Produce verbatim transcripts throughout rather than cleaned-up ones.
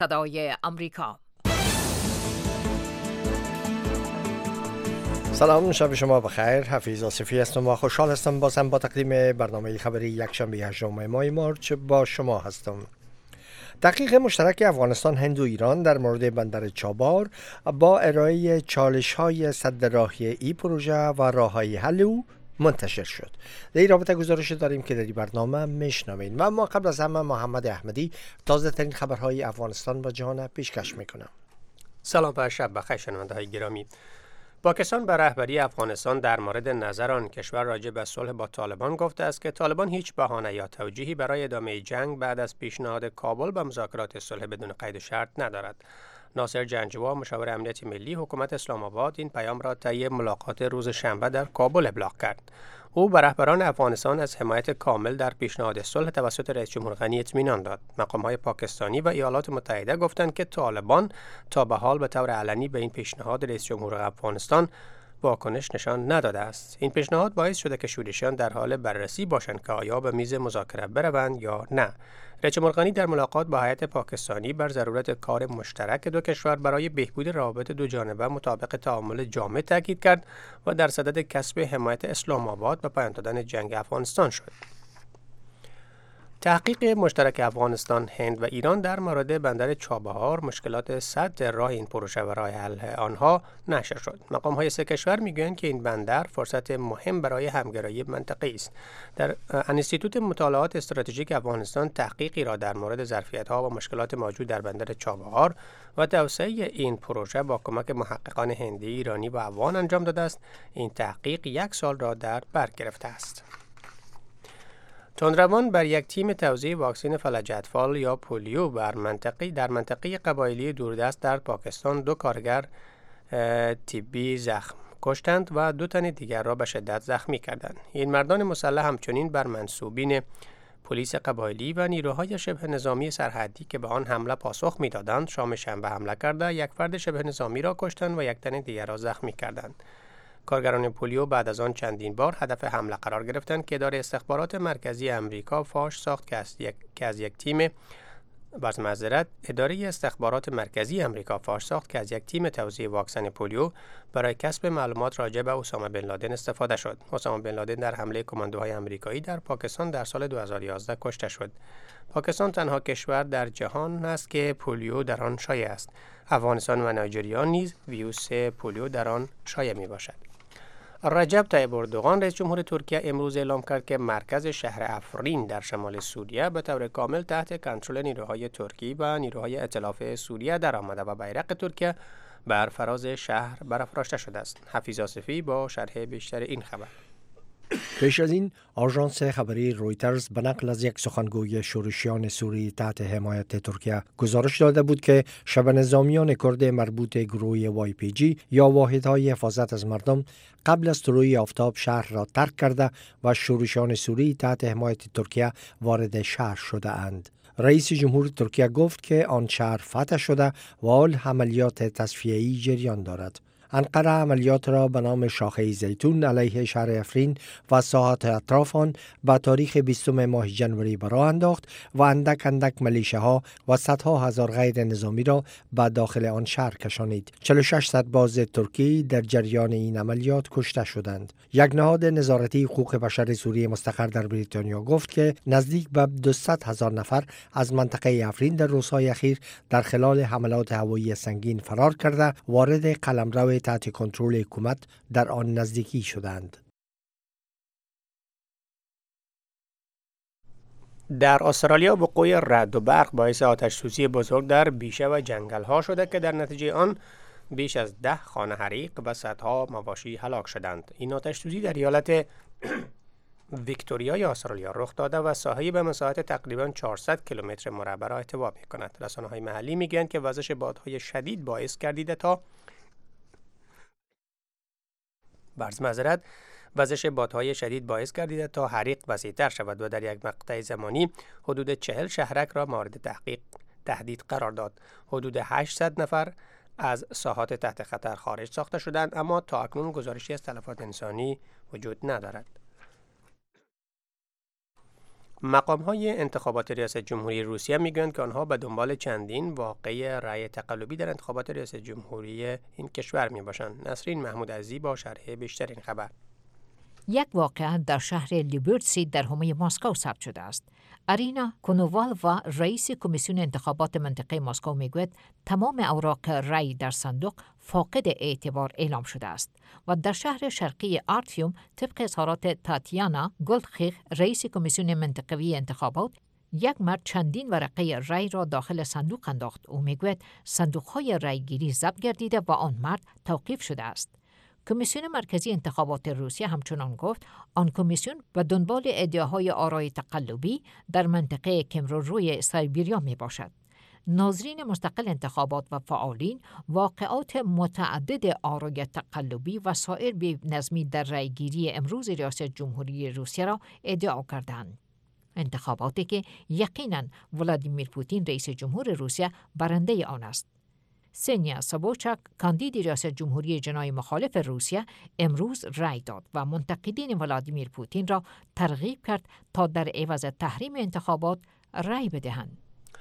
صدای امریکا. سلام، شب شما بخیر. حفیظ آصفی هستم و خوشحال هستم بازم با تقدیم برنامه خبری یکشنبه هشتم ماه مارچ با شما هستم. تحقیق مشترک افغانستان، هند و ایران در مورد بندر چابهار با ارائه چالش‌های سد راهی این پروژه و راه‌های حل او منتشر شد. در این رابطه گزارش داریم که در این برنامه میشنوید و ما قبل از همه محمد احمدی تازه ترین خبرهای افغانستان و جهان پیشکش میکنم. سلام و شب بخیر شنونده های گرامی. پاکستان به رهبری افغانستان در مورد نظر آن کشور راجع به صلح با طالبان گفته است که طالبان هیچ بهانه یا توجیهی برای ادامه جنگ بعد از پیشنهاد کابل به مذاکرات صلح بدون قید و شرط ندارد. ناصر جنگجوی، مشاور امنیت ملی حکومت اسلام آباد، این پیام را طی ملاقات روز شنبه در کابل ابلاغ کرد. او به رهبران افغانستان از حمایت کامل در پیشنهاد صلح توسط رئیس جمهور غنی اطمینان داد. مقام‌های پاکستانی و ایالات متحده گفتند که طالبان تا به حال به طور علنی به این پیشنهاد رئیس جمهور افغانستان واکنش نشان نداده است. این پیشنهاد باعث شده که شورشیان در حال بررسی باشند که آیا به میز مذاکره بروند یا نه. رئیس جمهور غنی در ملاقات با هیئت پاکستانی بر ضرورت کار مشترک دو کشور برای بهبود روابط دو جانبه مطابق تعامل جامع تاکید کرد و در صدد کسب حمایت اسلام آباد به پایان دادن جنگ افغانستان شد. تحقیق مشترک افغانستان، هند و ایران در مورد بندر چابهار، مشکلات سد راه این پروژه و راه حل آنها نشر شد. مقام‌های سه کشور میگویند که این بندر فرصت مهم برای همگرایی منطقه‌ای است. در انستیتوت مطالعات استراتژیک افغانستان تحقیقی را در مورد ظرفیت‌ها و مشکلات موجود در بندر چابهار و توسعه این پروژه با کمک محققان هندی، ایرانی و افغان انجام داده است. این تحقیق یک سال را در بر گرفته است. تندروان بر یک تیم توزیع واکسن فلج اطفال یا پولیو بر منطقه در منطقه قبایلی دوردست در پاکستان دو کارگر طبی زخم کشتند و دو تن دیگر را به شدت زخمی کردند. این مردان مسلح همچنین بر منسوبین پلیس قبایلی و نیروهای شبه نظامی سرحدی که به آن حمله پاسخ می‌دادند شام شنبه حمله کرده یک فرد شبه نظامی را کشتند و یک تن دیگر را زخمی کردند. کارگران پولیو بعد از آن چندین بار هدف حمله قرار گرفتند که اداره استخبارات مرکزی امریکا فاش ساخت که از یک, که از یک تیم باز معذرت اداره استخبارات مرکزی امریکا فاش ساخت که از یک تیم توزیع واکسن پولیو برای کسب معلومات راجع به اسامه بن لادن استفاده شد. اسامه بن لادن در حمله کماندوهای امریکایی در پاکستان در سال دو هزار و یازده کشته شد. پاکستان تنها کشور در جهان است که پولیو در آن شایع است. افغانستان و نایجریا نیز ویروس پولیو در آن شایع می باشد. رجب طیب اردوغان رئیس جمهور ترکیه امروز اعلام کرد که مرکز شهر افرین در شمال سوریه به طور کامل تحت کنترل نیروهای ترکی و نیروهای ائتلاف سوریه درآمده و بیرق ترکیه بر فراز شهر برافراشته شده است. حفیظ آصفی با شرح بیشتر این خبر. پیش از این آژانس خبری رویترز به نقل از یک سخنگوی شورشیان سوری تحت حمایت ترکیه گزارش داده بود که شبه نظامیان کرد مربوط گروه وای پی جی یا واحدهای حفاظت از مردم قبل از طلوع آفتاب شهر را ترک کرده و شورشیان سوری تحت حمایت ترکیه وارد شهر شده اند. رئیس جمهور ترکیه گفت که آن شهر فتح شده و حال عملیات تصفیه‌ای جریان دارد. انقره عملیات را به نام شاخه زیتون علیه شهر افرین و ساحات اطراف آن به تاریخ بیستم ماه جنوری به راه انداخت و اندک اندک ملیشه ها و صدها هزار غیر نظامی را به داخل آن شهر کشانید. چهل و شش صد باز ترکی در جریان این عملیات کشته شدند. یک نهاد نظارتی حقوق بشر سوریه مستقر در بریتانیا گفت که نزدیک به دویست هزار نفر از منطقه افرین در روزهای اخیر در خلال حملات هوایی سنگین فرار کرده وارد قلمرو تحت کنترل حکومت در آن نزدیکی شدند. در استرالیا وقوع رعد و برق باعث آتش‌سوزی بزرگ در بیشه و جنگل‌ها شده که در نتیجه آن بیش از ده خانه حریق و صدها مواشی هلاک شدند. این آتش‌سوزی در ایالت ویکتوریای استرالیا رخ داده و ساحه‌ای به مساحت تقریباً چهارصد کیلومتر مربع را احتوا می‌کند. رسانه‌های محلی می‌گویند که وزش بادهای شدید باعث گردیده تا برز معذرت وزش بادهای شدید باعث گردیده تا حریق وسیع‌تر شود و در یک مقطع زمانی حدود چهل شهرک را مورد تحقیق تهدید قرار داد. حدود هشتصد نفر از ساحات تحت خطر خارج ساخته شدند، اما تا اکنون گزارشی از تلفات انسانی وجود ندارد. مقام‌های انتخابات ریاست جمهوری روسیه میگویند که آنها به دنبال چندین واقعه رأی تقلبی در انتخابات ریاست جمهوری این کشور میباشند. نسرین محمود عزیزی با شرح بیشتر این خبر. یک واقعه در شهر لیبرتسی در حومه مسکو ثبت شده است. ارینا کونووال و رئیس کمیسیون انتخابات منطقه مسکو میگوید تمام اوراق رأی در صندوق فاقد اعتبار اعلام شده است و در شهر شرقی آرتیوم طبق اظهارات تاتیانا گولدخیخ رئیس کمیسیون منطقوی انتخابات یک مرد چندین ورقه رأی را داخل صندوق انداخت. او میگوید صندوق‌های رأیگیری ضبط گردیده و آن مرد توقیف شده است. کمیسیون مرکزی انتخابات روسیه همچنان گفت آن کمیسیون به دنبال ادعاهای آرای تقلبی در منطقه کمرونروی سایبیریا می باشد. ناظرین مستقل انتخابات و فعالین واقعات متعدد آرای تقلبی و سایر بی‌نظمی در رأیگیری امروز ریاست جمهوری روسیه را ادعا کردند. انتخاباتی که یقیناً ولادیمیر پوتین رئیس جمهور روسیه برنده آن است. سنیا سابوچاک کاندید ریاست جمهوری جنای مخالف روسیه امروز رأی داد و منتقدین ولادیمیر پوتین را ترغیب کرد تا در عوض تحریم انتخابات رأی بدهند.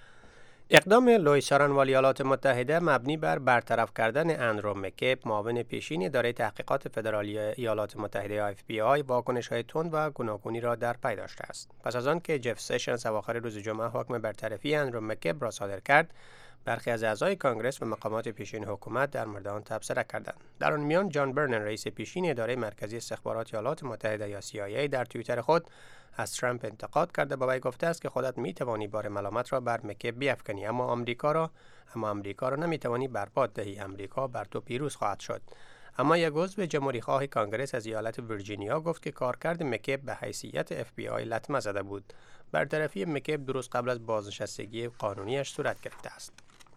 اقدام لوئیس شاران ایالات متحده مبنی بر برطرف کردن اندرو مکیب معاون پیشین اداره تحقیقات فدرالی ایالات متحده اف بی آی واکنش‌های تند و گوناگونی را در پی داشته است. پس از آن که جف سشنز اواخر روز جمعه حکم برطرفی اندرو مکیب را صادر کرد، برخی از اعضای کانگرس و مقامات پیشین حکومت در مورد آن تبصره کردند. در آن میان جان برنن رئیس پیشین اداره مرکزی استخبارات ایالات متحده یا سی آی ای در توییتر خود از ترامپ انتقاد کرده و وی گفته است که خودت میتوانی بار ملامت را بر مکیب بیفکنی اما آمریکا را اما آمریکا را نمیتوانی برباد دهی. آمریکا بر تو پیروز خواهد شد. اما یک عضو جمهوری خواه کانگرس از ایالت ویرجینیا گفت که کارکرد مکیب به حیثیت اف بی آی لطمه زده بود. برطرفی مکیب درست قبل از بازنشستگی قانونیش صورت گرفته است.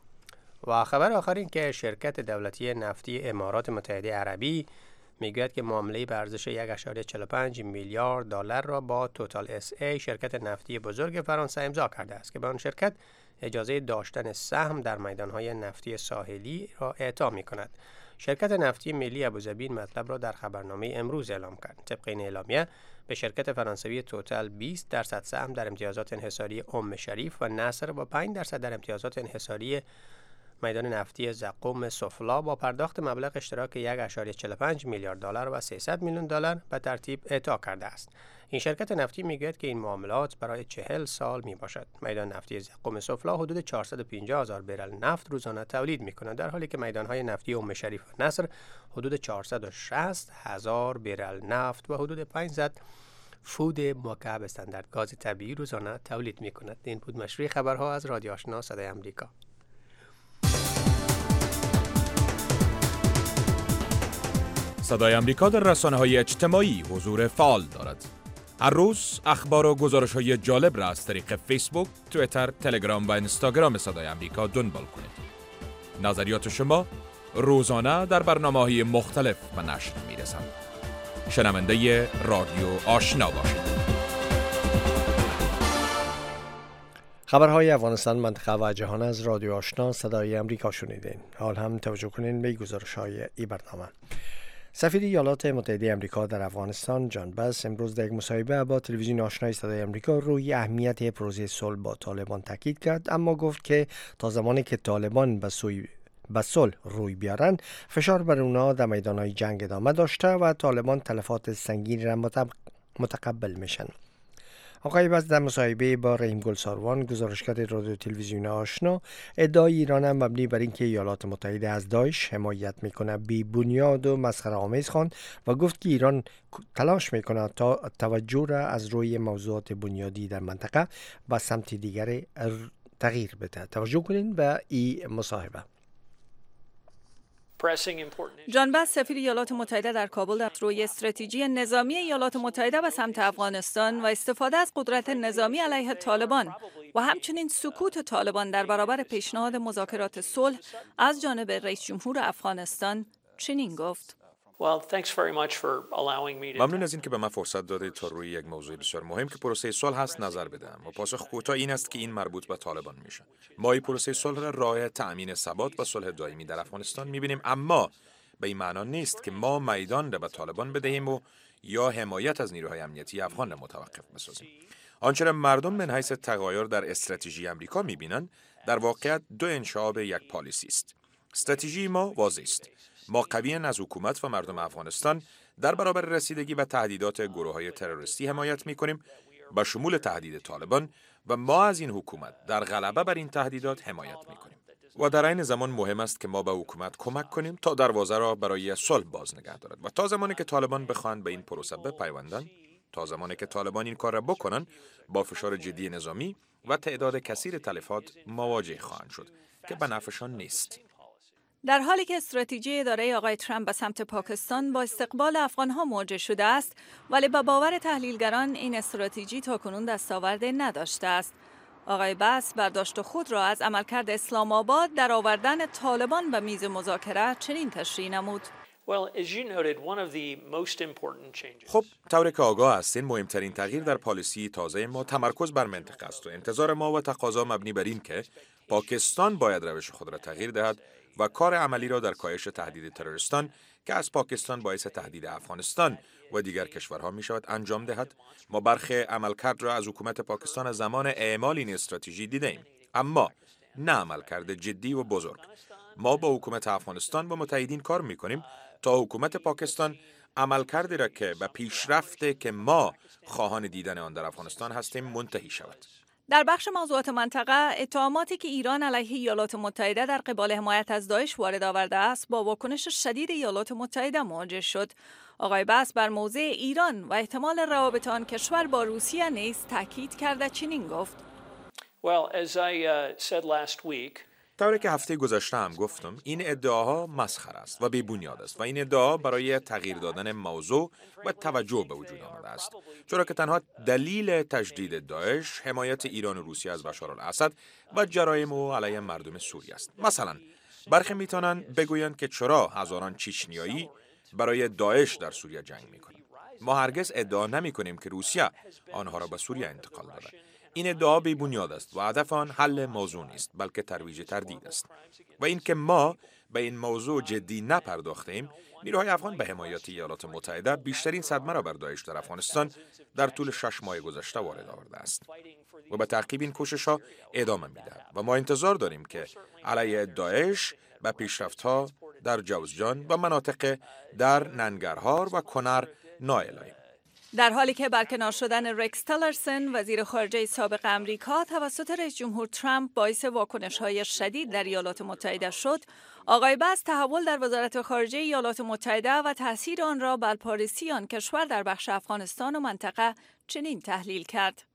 و خبر آخر این که شرکت دولتی نفتی امارات متحده عربی میگوید که معامله به ارزش یک و چهل و پنج میلیارد دلار را با توتال اس ای شرکت نفتی بزرگ فرانسه امضا کرده است که به آن شرکت اجازه داشتن سهم در میدانهای نفتی ساحلی را اعطا می کند. شرکت نفتی ملی ابوظبی مطلب را در خبرنامه امروز اعلام کرد. طبق این اعلامیه به شرکت فرانسوی توتال بیست درصد سهم در امتیازات انحصاری ام شریف و نصر و پنج درصد در امتیازات انحصاری میدان نفتی زقوم سفلا با پرداخت مبلغ اشتراک یک و چهل و پنج میلیارد دلار و سیصد میلیون دلار به ترتیب اعطا کرده است. این شرکت نفتی میگوید که این معاملات برای چهل سال می باشد. میدان نفتی زقوم سفلا حدود چهارصد و پنجاه هزار برل نفت روزانه تولید می کند، در حالی که میدانهای نفتی ام شریف و نصر حدود چهارصد و شصت هزار برل نفت و حدود پانصد فود مکعب استاندارد گاز طبیعی روزانه تولید می کند. این بود مشروع خبرها از رادیو آشنا صدای آمریکا. صدای آمریکا در رسانه‌های اجتماعی حضور فعال دارد. هر روز اخبار و گزارش‌های جالب را از طریق فیسبوک، توییتر، تلگرام و اینستاگرام صدای آمریکا دنبال کنید. نظریات شما روزانه در برنامه‌های مختلف به نشر می‌رسند. شنونده رادیو آشنا باشید. خبرهای افغانستان، منطقه و جهان از رادیو آشنا صدای آمریکا شنیدین. حال هم توجه کنین به گزارش‌های این برنامه. سفیر ایالات متحده آمریکا در افغانستان جان باس امروز در یک مصاحبه با تلویزیون آشنای صدای آمریکا روی اهمیت پروژه صلح با طالبان تاکید کرد، اما گفت که تا زمانی که طالبان به سوی به صلح روی بیارن، فشار بر اونها در میدانهای جنگ ادامه داشته و طالبان تلفات سنگین را متقبل میشن. آقای باس در مصاحبه با رحیم گل ساروان گزارشگر رادیو تلویزیون آشنا ادعای ایران هم مبنی بر اینکه ایالات متحده از داعش حمایت میکنه بی بنیاد و مسخره آمیز خواند و گفت که ایران تلاش میکنه تا توجه را از روی موضوعات بنیادی در منطقه به سمت دیگر تغییر بده. توجه کنین به این مصاحبه. جان باس سفیر ایالات متحده در کابل در روی استراتژی نظامی ایالات متحده به سمت افغانستان و استفاده از قدرت نظامی علیه طالبان و همچنین سکوت طالبان در برابر پیشنهاد مذاکرات صلح از جانب رئیس جمهور افغانستان چنین گفت: ممنون از این که به من فرصت دادید تا روی یک موضوع بسیار مهم که پروسه صلح هست نظر بدم و پاسخ کوتاه این است که این مربوط به طالبان میشه. ما این پروسه صلح را راه تأمین ثبات و صلح دائمی در افغانستان میبینیم، اما به این معنا نیست که ما میدان را به طالبان بدهیم و یا حمایت از نیروهای امنیتی افغان را متوقف بسازیم. آنچه را مردم من حیث تغایر در استراتژی امریکا می‌بینند در واقعیت دو انشعاب یک پالیسی است. استراتژی ما واضح است. ما قویاً از حکومت و مردم افغانستان در برابر رسیدگی به تهدیدات گروه‌های تروریستی حمایت می‌کنیم، به شمول تهدید طالبان، و ما از این حکومت در غلبه بر این تهدیدات حمایت می‌کنیم. و در این زمان مهم است که ما به حکومت کمک کنیم تا دروازه را برای صلح باز نگه دارد و تا زمانی که طالبان بخواهند به این پروسه بپیوندند، تا زمانی که طالبان این کار را بکنند، با فشار جدی نظامی و تعداد کثیر تلفات مواجه خواهند شد که به نفعشان نیست. در حالی که استراتژی اداره آقای ترامپ به سمت پاکستان با استقبال افغانها مواجه شده است، ولی به باور تحلیلگران این استراتژی تاکنون دستاورد نداشته است. آقای بس برداشت خود را از عملکرد اسلام آباد در آوردن طالبان به میز مذاکره چنین تشریح نمود. خب، طوری که آگاه هستین، مهمترین تغییر در پالیسی تازه ما تمرکز بر منطقه است و انتظار ما و تقاضا مبنی بر این که پاکستان باید روش خود را تغییر دهد و کار عملی را در کاهش تهدید تروریستان که از پاکستان باعث تهدید افغانستان و دیگر کشورها می شود انجام دهد. ما برخی عملکرد را از حکومت پاکستان از زمان اعمال این استراتژی دیدیم، اما نه عملکرد جدی و بزرگ. ما با حکومت افغانستان و متحدین کار می کنیم تا حکومت پاکستان عملکردی را که به پیشرفت که ما خواهان دیدن آن در افغانستان هستیم منتهی شود. در بخش موضوعات منطقه، اتهاماتی که ایران علیه ایالات متحده در قبال حمایت از داعش وارد آورده است با واکنش شدید ایالات متحده مواجه شد. آقای بس بر موضع ایران و احتمال روابط آن کشور با روسیه نیز تاکید کرده چنین گفت: Well, as I uh, said last week, طوری که هفته گذشته هم گفتم، این ادعاها مسخره است و بی‌بنیاد است و این ادعا برای تغییر دادن موضوع و توجه به وجود آمده است، چرا که تنها دلیل تجدید داعش حمایت ایران و روسیه از بشار الاسد و جرایم او علیه مردم سوریه است. مثلا برخی میتونن بگویند که چرا هزاران چچنیایی برای داعش در سوریه جنگ میکنند. ما هرگز ادعا نمیکنیم که روسیه آنها را به سوریه انتقال داده. این ادعا بی بنیاد است و هدف آن حل موضوع نیست، بلکه ترویج تردید است. و اینکه ما به این موضوع جدی نپرداختیم، نیروهای افغان به حمایت ایالات متحده بیشترین صدمه را بر داعش در افغانستان در طول شش ماه گذشته وارد آورده است و به تعقیب این کوشش‌ها ادامه می‌دهد و ما انتظار داریم که علیه داعش به پیشرفت‌ها در جوزجان و مناطق در ننگرهار و کنر نائل آییم. در حالی که برکنار شدن رکس تیلرسون وزیر خارجه سابق امریکا توسط رئیس جمهور ترامپ باعث واکنش‌های شدید در ایالات متحده شد، آقای بس تحول در وزارت خارجه ایالات متحده و تاثیر آن را بر پالیسی آن کشور در بخش افغانستان و منطقه چنین تحلیل کرد: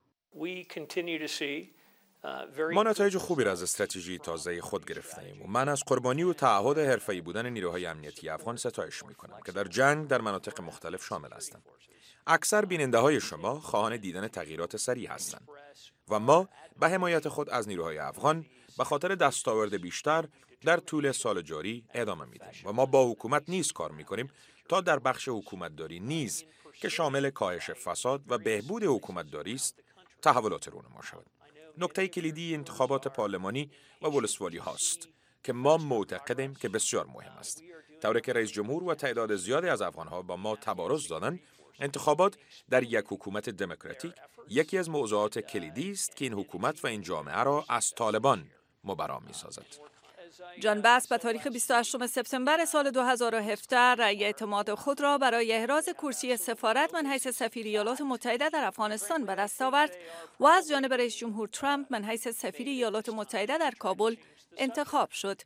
ما نتایج خوبی را از استراتژی تازه خود گرفته‌ایم و من از قربانی و تعهد حرفه‌ای بودن نیروهای امنیتی افغان ستایش می‌کنم که در جنگ در مناطق مختلف شامل هستند. اکثر بیننده‌های شما خواهان دیدن تغییرات سریع هستند و ما به حمایت خود از نیروهای افغان به خاطر دستاورد بیشتر در طول سال جاری ادامه میدیم و ما با حکومت نیز کار می‌کنیم تا در بخش حکومتداری نیز که شامل کاهش فساد و بهبود حکومتداری است تحولات رونما شود. نکته کلیدی انتخابات پارلمانی و ولسوالی هاست که ما معتقدیم که بسیار مهم است. طوری که رئیس جمهور و تعداد زیادی از افغان‌ها با ما تبارز دادند، انتخابات در یک حکومت دموکراتیک یکی از موضوعات کلیدی است که این حکومت و این جامعه را از طالبان مبرا می‌سازد. جان بس به تاریخ بیست و هشتم سپتامبر سال دو هزار و هفده رأی اعتماد خود را برای احراز کرسی سفارت من حیث سفیر ایالات متحده در افغانستان به دست آورد و از جانب رئیس جمهور ترامپ من حیث سفیر ایالات متحده در کابل انتخاب شد.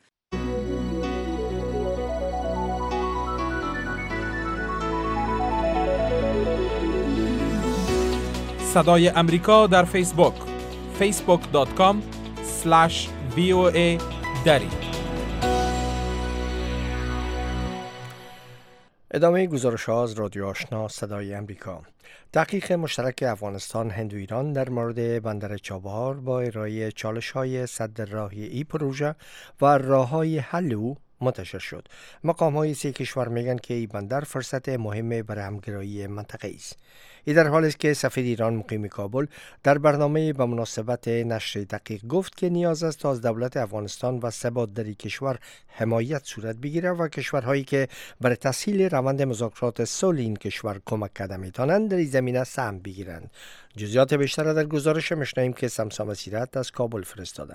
صدای امریکا در فیسبوک فیسبوک دات کام اسلش وی او ای دری. ادامه گزارش ها از رادیو آشنا صدای امریکا. تحقیق مشترک افغانستان، هند و ایران در مورد بندر چابهار با ارائه چالش های سد راهی ای پروژه و راه های حل او منتشر شد. مقام های سه کشور میگن که این بندر فرصت مهم برای همگرایی منطقه است. این در حالی است که سفیر ایران مقیم کابل در برنامه به مناسبت نشر دقیق گفت که نیاز است تا از دولت افغانستان و ثبات در این کشور حمایت صورت بگیره و کشورهایی که برای تسهیل روند مذاکرات صلح این کشور کمک کرده میتونند در این زمینه سهم بگیرند. جزئیات بیشتر در گزارش میشنویم که سمسام سیرت از کابل فرستاده.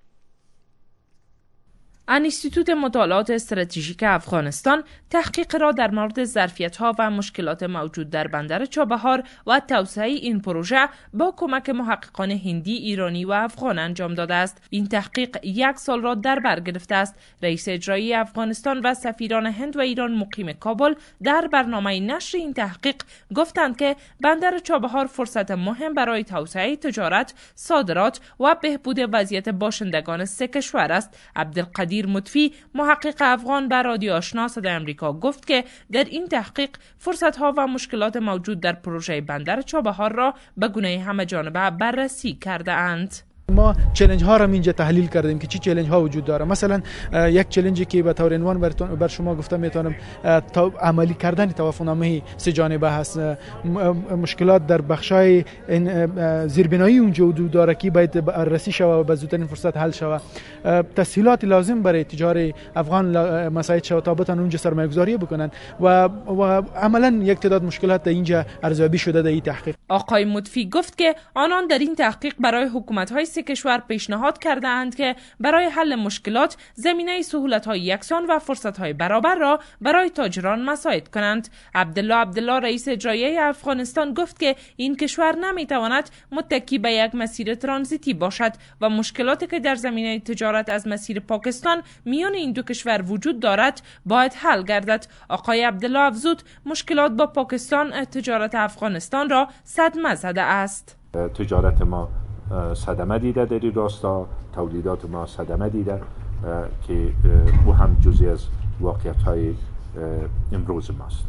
انستیتوت مطالعات استراتژیک افغانستان تحقیق را در مورد ظرفیت‌ها و مشکلات موجود در بندر چابهار و توسعه این پروژه با کمک محققان هندی، ایرانی و افغان انجام داده است. این تحقیق یک سال را در بر گرفته است. رئیس اجرایی افغانستان و سفیران هند و ایران مقیم کابل در برنامه نشر این تحقیق گفتند که بندر چابهار فرصت مهم برای توسعه تجارت، صادرات و بهبود وضعیت باشندگان سه کشور است. عبدالقدیر مطفی محقق افغان به رادیو آشنا صدای آمریکا گفت که در این تحقیق فرصت‌ها و مشکلات موجود در پروژه بندر چابهار را به گونه همه جانبه بررسی کرده اند. ما چالش ها را اینجا تحلیل کردیم که چی چالش ها وجود داره. مثلا یک چالشی که به طور عنوان بر شما گفتم میتونم عملی کردن توافقنامه سه جانبه هست. مشکلات در بخشای زیربنایی اونجا وجود داره که باید بررسی شود و به زودترین فرصت حل شود. تسهیلات لازم برای تجار افغان مساعد شود تا بتونن اونجا سرمایه‌گذاری بکنن و و عملا یک تعداد مشکلات در اینجا ارزیابی شده در این تحقیق. آقای مطفی گفت که آنان در این تحقیق برای حکومت‌های کشور پیشنهاد کرده اند که برای حل مشکلات زمینه سهولت‌های یکسان و فرصت‌های برابر را برای تاجران مساعد کنند. عبدالله عبدالله رئیس اجرایی افغانستان گفت که این کشور نمی‌تواند متکی به یک مسیر ترانزیتی باشد و مشکلاتی که در زمینه تجارت از مسیر پاکستان میان این دو کشور وجود دارد باید حل گردد. آقای عبدالله افزود مشکلات با پاکستان تجارت افغانستان را صدمه زده است. تجارت ما صدمه دیده در این راستا، تولیدات ما صدمه دیده که او هم جزئی از واقعیت های امروز ماست.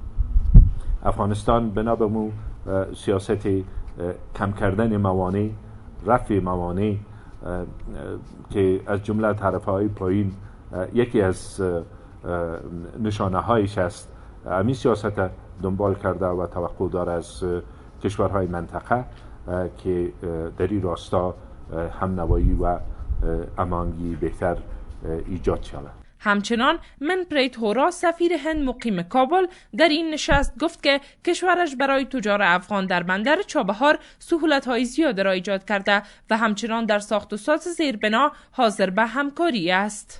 افغانستان بنا به مو سیاست کم کردن موانع، رفع موانع که از جمله طرف های پایین یکی از نشانه هایش است، همین سیاست دنبال کرده و توقع داره از کشورهای منطقه که در این راستا هم نوایی و امانگی بهتر ایجاد شود. همچنان منپریت هورا سفیر هند مقیم کابل در این نشست گفت که کشورش برای تجار افغان در بندر چابهار سهولت‌های زیاد را ایجاد کرده و همچنان در ساخت و ساز زیربنا حاضر به همکاری است.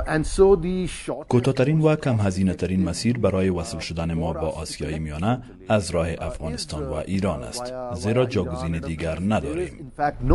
کوتاه‌ترین و کم هزینه ترین مسیر برای وصل شدن ما با آسیای میانه از راه افغانستان و ایران است، زیرا جاگزین دیگر نداریم.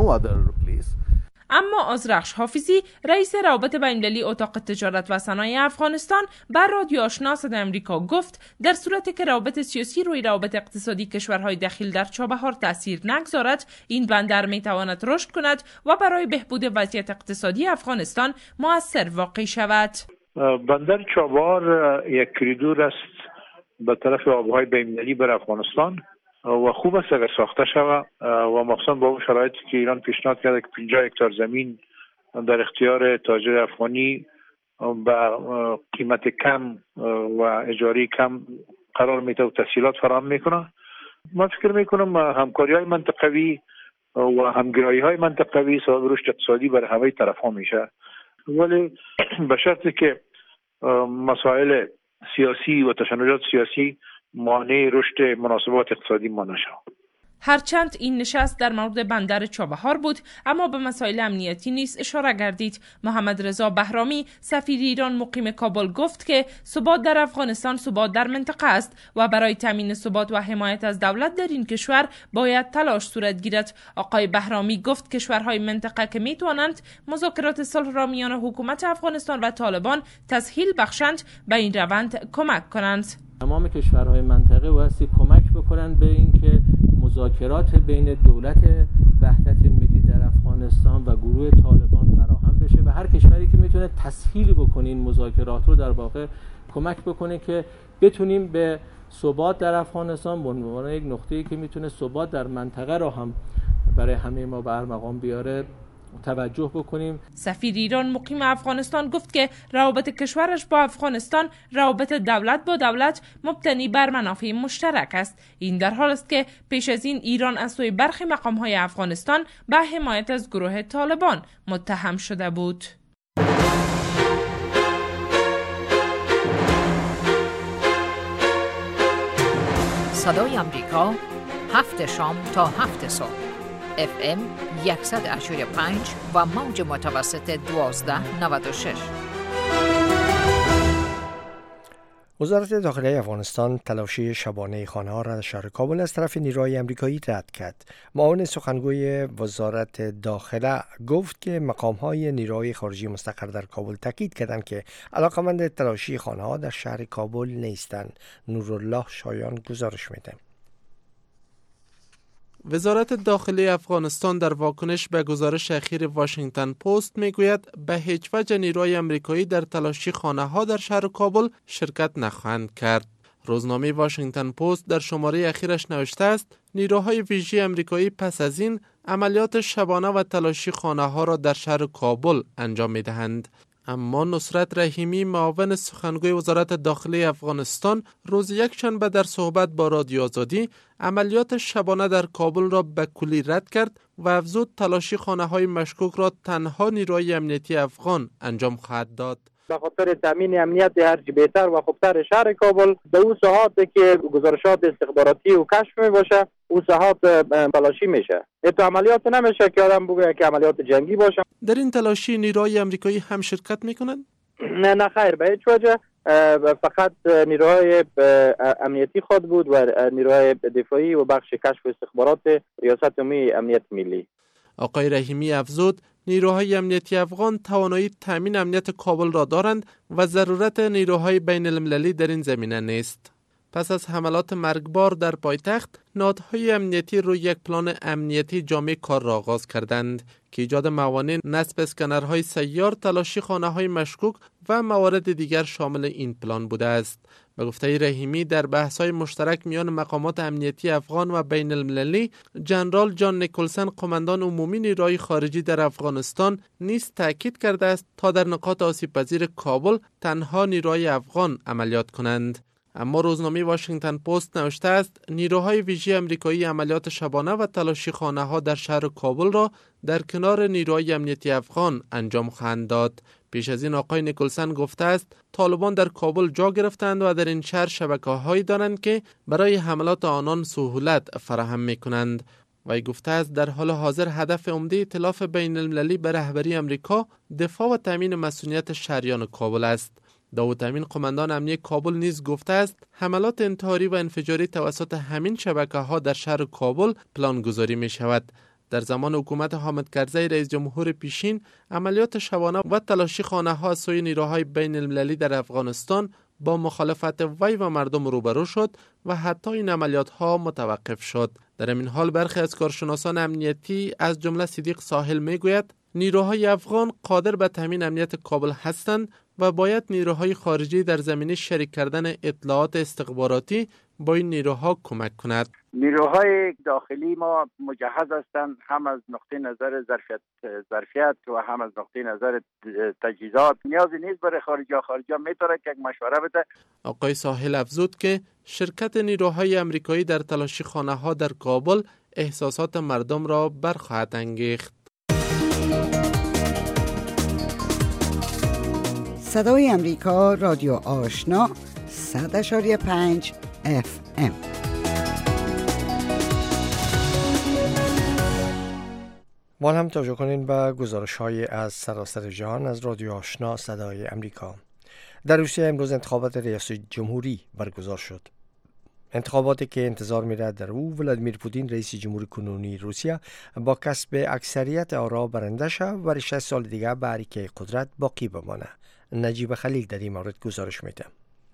اما آذرخش حافظی رئیس روابط بین‌المللی اتاق تجارت و صنایع افغانستان بر رادیو آشنا صدای آمریکا گفت در صورتی که روابط سیاسی روی روابط اقتصادی کشورهای دخیل در چابهار تاثیر نگذارد، این بندر میتواند رشد کند و برای بهبود وضعیت اقتصادی افغانستان مؤثر واقع شود. بندر چابهار یک کریدور است به طرف آبهای بین‌المللی بر افغانستان و خوب است اگر ساخته شود و مخصوصا با اون شرایطی که ایران پیشنهاد کرده که پنجاه هکتار زمین در اختیار تاجر افغانی با قیمت کم و اجاره کم قرار میده و تسهیلات فراهم میکنه. من فکر میکنم همکاری های منطقوی و همگرایی های منطقوی سبب رشد اقتصادی برای همه طرف ها میشه، ولی به شرطی که مسائل سیاسی و تشنجات سیاسی مانع رشد مناسبات اقتصادی ما نشود. هرچند این نشست در مورد بندر چابهار بود، اما به مسائل امنیتی نیز اشاره گردید. محمد رضا بهرامی سفیر ایران مقیم کابل گفت که ثبات در افغانستان ثبات در منطقه است و برای تامین ثبات و حمایت از دولت در این کشور باید تلاش صورت گیرد. آقای بهرامی گفت کشورهای منطقه که میتوانند مذاکرات صلح را میان حکومت افغانستان و طالبان تسهیل بخشند به این روند کمک کنند. تمام کشورهای منطقه واسه کمک بکنند به اینکه مذاکرات بین دولت وحدت ملی در افغانستان و گروه طالبان فراهم بشه و هر کشوری که میتونه تسهیل بکنه این مذاکرات رو در واقع کمک بکنه که بتونیم به ثبات در افغانستان به عنوان یک نقطه‌ای که میتونه ثبات در منطقه رو هم برای همه ما به ارمغان بیاره توجه بکنیم. سفیر ایران مقیم افغانستان گفت که روابط کشورش با افغانستان روابط دولت با دولت مبتنی بر منافع مشترک است. این در حال است که پیش از این ایران از سوی برخی مقام‌های افغانستان به حمایت از گروه طالبان متهم شده بود. صدای امریکا هفت شام تا هفت صبح اف ام صد و اشتاد و پنج و موج متوسط دوازده نود و شش. وزارت داخلی افغانستان تلاشی شبانه خانه‌ها را در شهر کابل از طرف نیروهای آمریکایی رد کرد. معاون سخنگوی وزارت داخله گفت که مقام‌های نیروهای خارجی مستقر در کابل تاکید کردند که علاقمند تلاشی خانه‌ها در شهر کابل نیستند. نورالله شایان گزارش میده. وزارت داخلی افغانستان در واکنش به گزارش اخیر واشنگتن پست میگوید به هیچ وجه نیروهای آمریکایی در تلاشی خانه‌ها در شهر کابل شرکت نخواهند کرد. روزنامه واشنگتن پست در شماره اخیرش نوشته است نیروهای ویژه آمریکایی پس از این عملیات شبانه و تلاشی خانه‌ها را در شهر کابل انجام می‌دهند. اما نصرت رحیمی معاون سخنگوی وزارت داخلی افغانستان روز یکشنبه در صحبت با رادیو آزادی عملیات شبانه در کابل را به کلی رد کرد و افزود تلاشی خانه‌های مشکوک را تنها نیروهای امنیتی افغان انجام خواهد داد. به خاطر تامین امنیت هرچی بهتر و خوبتر شهر کابل به اون ساحاتی که گزارشات استخباراتی و کشف می باشه اون ساحات تلاشی میشه. تو عملیات نمیشه که آدم بگه که عملیات جنگی باشه. در این تلاشی نیروهای آمریکایی هم شرکت میکنن؟ نه نه خیر، به هیچ وجه. فقط نیروهای امنیتی خود بود و نیروهای دفاعی و بخش کشف استخبارات ریاست عمومی امنیت ملی. آقای رحیمی افزود نیروهای امنیتی افغان توانایی تامین امنیت کابل را دارند و ضرورت نیروهای بین المللی در این زمینه نیست. پس از حملات مرگبار در پایتخت، نهادهای امنیتی روی یک پلان امنیتی جامع کار را آغاز کردند که ایجاد موانع نصب اسکنرهای سیار، تلاشی خانه‌های مشکوک و موارد دیگر شامل این پلان بوده است. به گفته رحیمی در بحث‌های مشترک میان مقامات امنیتی افغان و بین المللی، جنرال جان نیکلسن قماندان عمومی نیروهای خارجی در افغانستان نیز تاکید کرده است تا در نقاط آسیب‌پذیر کابل تنها نیروهای افغان عملیات کنند. اما روزنامه واشنگتن پست نوشته است نیروهای ویژه آمریکایی عملیات شبانه و تلاشی خانه‌ها در شهر کابل را در کنار نیروهای امنیتی افغان انجام خواهند داد. پیش از این آقای نیکلسن گفته است طالبان در کابل جا گرفتند و در این شهر شبکه‌هایی دارند که برای حملات آنان سهولت فراهم می‌کنند. وی گفته است در حال حاضر هدف عمده ائتلاف بین المللی به رهبری آمریکا دفاع و تامین مسئولیت شهریان کابل است. داوود امین قماندان امنیتی کابل نیز گفته است حملات انتحاری و انفجاری توسط همین شبکه‌ها در شهر کابل پلان گذاری می شود. در زمان حکومت حامد کرزی رئیس جمهور پیشین عملیات شبانه و تلاشی خانه‌ها از سوی نیروهای بین المللی در افغانستان با مخالفت وی و مردم روبرو شد و حتی این عملیات‌ها متوقف شد. در این حال برخی از کارشناسان امنیتی از جمله صدیق ساحل میگوید نیروهای افغان قادر به تامین امنیت کابل هستند و باید نیروهای خارجی در زمینه شریک کردن اطلاعات استخباراتی با این نیروها کمک کند. نیروهای داخلی ما مجهز هستند هم از نقطه نظر ظرفیت ظرفیت و هم از نقطه نظر تجهیزات. نیازی نیست برای خارجی ها خارجی ها میتونه که مشوره بده. آقای ساحل افزود که شرکت نیروهای آمریکایی در تلاشی خانه ها در کابل احساسات مردم را برخواهد انگیخت. صدای امریکا رادیو آشنا صد اشاری پنج اف ام. ما هم توجه کنین به گزارش های از سراسر جهان از رادیو آشنا صدای امریکا. در روسیه امروز انتخابات ریاست جمهوری برگزار شد. انتخاباتی که انتظار می‌رفت در او ولادیمیر پوتین رئیس جمهور کنونی روسیه با کسب اکثریت آرا برنده شود و شش سال دیگر به اریکه قدرت باقی بمانه. نجیب خلیل در این مورد گزارش میده.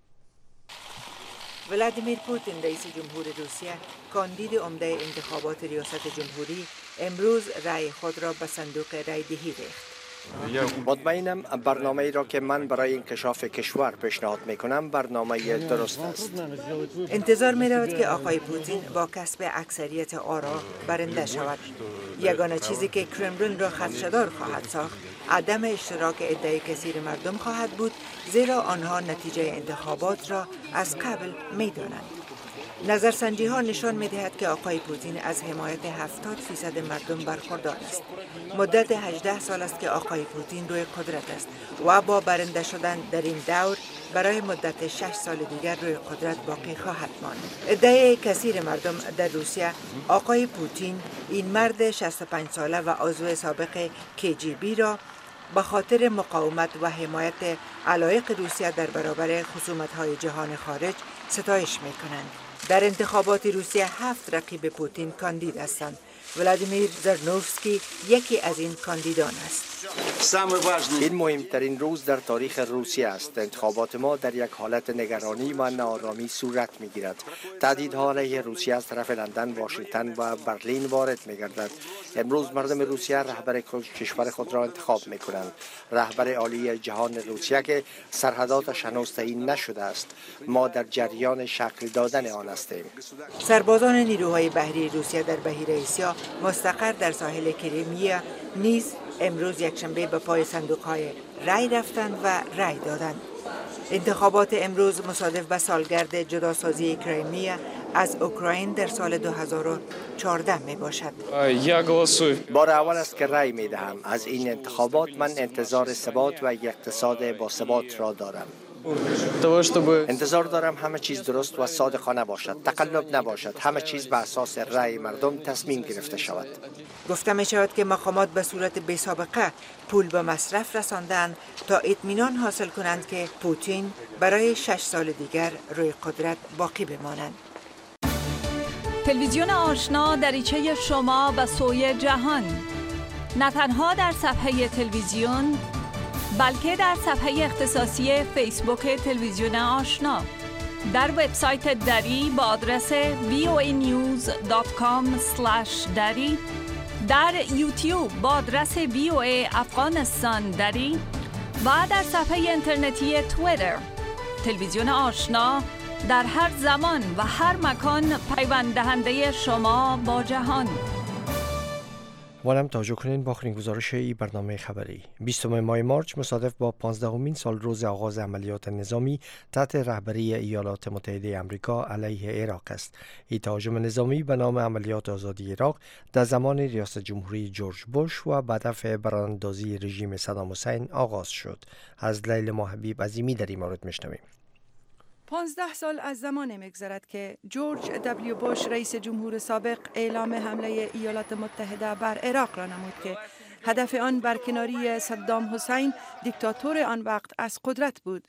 ولادیمیر پوتین رئیس جمهور روسیه کاندید عمده انتخابات ریاست جمهوری امروز رأی خود را به صندوق رأی دهی ریخت. مطمئنم برنامه‌ای را که من برای انکشاف کشور پیشنهاد می‌کنم برنامه درست است. انتظار می‌رود که آقای پوتین با کسب اکثریت آرا برنده شود. یگانه چیزی که کرملین را خدشه‌دار خواهد ساخت عدم اشتراک عده کثیر مردم خواهد بود، زیرا آنها نتیجه انتخابات را از قبل می‌دانند. نظرسنجی ها نشان می دهد که آقای پوتین از حمایت هفتاد فیصد مردم برخوردار است. مدت هجده سال است که آقای پوتین روی قدرت است و با برنده شدن در این دور برای مدت شش سال دیگر روی قدرت باقی خواهد ماند. عده کثیر مردم در روسیه آقای پوتین، این مرد شصت و پنج ساله و عضو سابق کی جی بی را به خاطر مقاومت و حمایت علایق روسیه در برابر خصومت‌های جهان خارج ستایش می‌کنند. در انتخابات روسیه هفت رقیب پوتین کاندید هستند. ولادیمیر زرنوفسکی یکی از این کاندیدان است. این مهمترین روز در تاریخ روسیه است. انتخابات ما در یک حالت نگرانی و ناآرامی صورت می‌گیرد. تهدیدها علیه روسیه از طرف لندن، واشنگتن و برلین وارد می‌گردد. امروز مردم روسیه رهبر کشور خود را انتخاب می‌کنند. رهبر عالی جهان روسیه که سرحداتش هنوز تعیین نشده است. ما در جریان شکل دادن آن هستیم. سربازان نیروهای بحری روسیه در بحیره آسیا مستقر در ساحل کریمیا نیز امروز یکشنبه به پای صندوق‌های رای رفتند و رای دادند. انتخابات امروز مصادف به سالگرد جداسازی کریمیا از اوکراین در سال دو هزار و چهارده می باشد. بار اول است که رای می دهم. از این انتخابات من انتظار ثبات و یک اقتصاد با ثبات را دارم. انتظار دارم همه چیز درست و صادقانه باشد، تقلب نباشد، همه چیز به اساس رأی مردم تصمیم گرفته شود. گفته می شود که مقامات به صورت بی سابقه پول به مصرف رساندند تا اطمینان حاصل کنند که پوتین برای شش سال دیگر روی قدرت باقی بمانند. تلویزیون آشنا دریچه شما به سوی جهان، نه تنها در صفحه تلویزیون بلکه در صفحه اختصاصی فیسبوک تلویزیون آشنا، در وبسایت دری با آدرس وی او ای نیوز دات کام اسلش دری، در یوتیوب با آدرس وی او ای افغانستان دری و در صفحه اینترنتی توییتر. تلویزیون آشنا در هر زمان و هر مکان پیوند دهنده شما با جهان. وانم توجه کنین با آخرین گزارش ای برنامه خبری. بیستم ماه مارچ مصادف با پانزدهمین سال روز آغاز عملیات نظامی تحت رهبری ایالات متحده آمریکا علیه عراق است. این تهاجم نظامی به نام عملیات آزادی عراق در زمان ریاست جمهوری جورج بوش و به هدف براندازی رژیم صدام حسین آغاز شد. از لیل محبیب عظیمی در این مورد میشنویم. پانزده سال از زمان می‌گذرد که جورج دبلیو بوش رئیس جمهور سابق اعلام حمله ایالات متحده بر عراق را نمود که هدف آن برکناری صدام حسین دیکتاتور آن وقت از قدرت بود.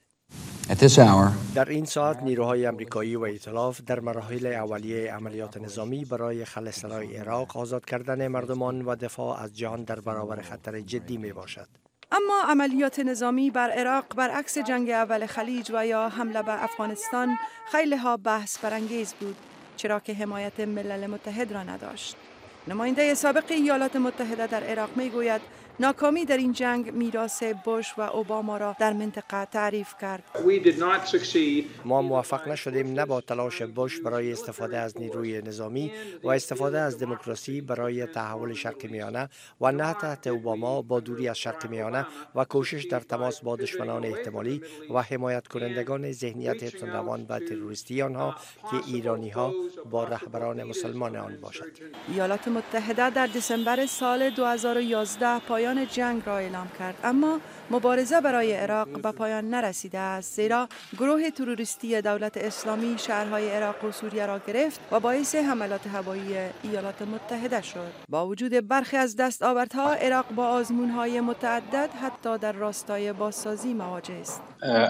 در این ساعت نیروهای آمریکایی و ائتلاف در مراحل اولیه عملیات نظامی برای خلاص عراق، آزاد کردن مردمان و دفاع از جان در برابر خطر جدی می باشد. اما عملیات نظامی بر عراق برعکس جنگ اول خلیج و یا حمله به افغانستان خیلی ها بحث برانگیز بود، چرا که حمایت ملل متحد را نداشت. نماینده سابق ایالات متحده در عراق می گوید ناکامی در این جنگ میراث بوش و اوباما را در منطقه تعریف کرد. ما موفق نشدیم نه با تلاش بوش برای استفاده از نیروی نظامی و استفاده از دموکراسی برای تحول شرق میانه و نه تحت اوباما با دوری از شرق میانه و کوشش در تماس با دشمنان احتمالی و حمایت کنندگان ذهنیت تندروان و تروریستی آنها که ایرانی ها با رهبران مسلمان آن باشد. ایالات متحده در دسامبر سال دو هزار و یازده پایان جنگ را اعلام کرد، اما مبارزه برای عراق به پایان نرسیده است، زیرا گروه تروریستی دولت اسلامی شهرهای عراق و سوریه را گرفت و باعث حملات هوایی ایالات متحده شد. با وجود برخی از دستاوردها، عراق با آزمون‌های متعدد حتی در راستای بازسازی مواجه است.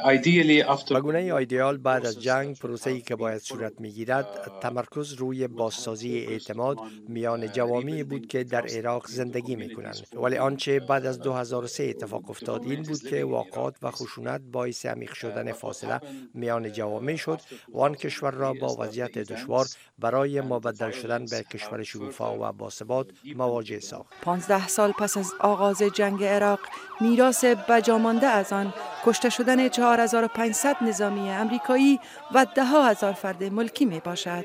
به گونه ایدئال بعد از جنگ پروسه‌ای که باید صورت می‌گیرد تمرکز روی بازسازی اعتماد میان جوامعی بود که در عراق زندگی می‌کنند، ولی آنچه آنچه بعد از دو هزار و سه اتفاق افتاد این بود که واقعات و خشونت باعث عمیق شدن فاصله میان جوامع شد و آن کشور را با وضعیت دشوار برای مبدل شدن به کشور شکوفا و باثبات مواجه ساخت. پانزده سال پس از آغاز جنگ عراق، میراث بجامانده از آن کشته شدن چهار هزار و پانصد نظامی امریکایی و ده ها هزار فرد ملکی می باشد.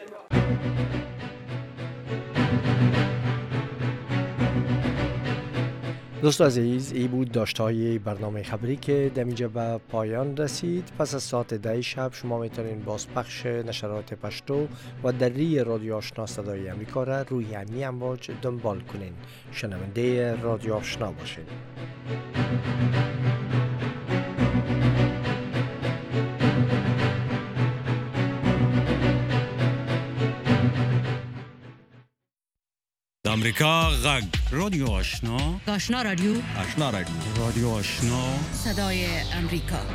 دوست عزیز، ای بود داشتهای برنامه خبری که دمیجه به پایان رسید. پس از ساعت ده شب شما میتونین بازپخش نشرات پشتو و دری رادیو آشنا صدای امریکا را روی همین امواج دنبال کنین. شنونده رادیو آشنا باشین. امریکا غږ رادیو آشنا آشنا رادیو آشنا رادیو رادیو آشنا صدای امریکا.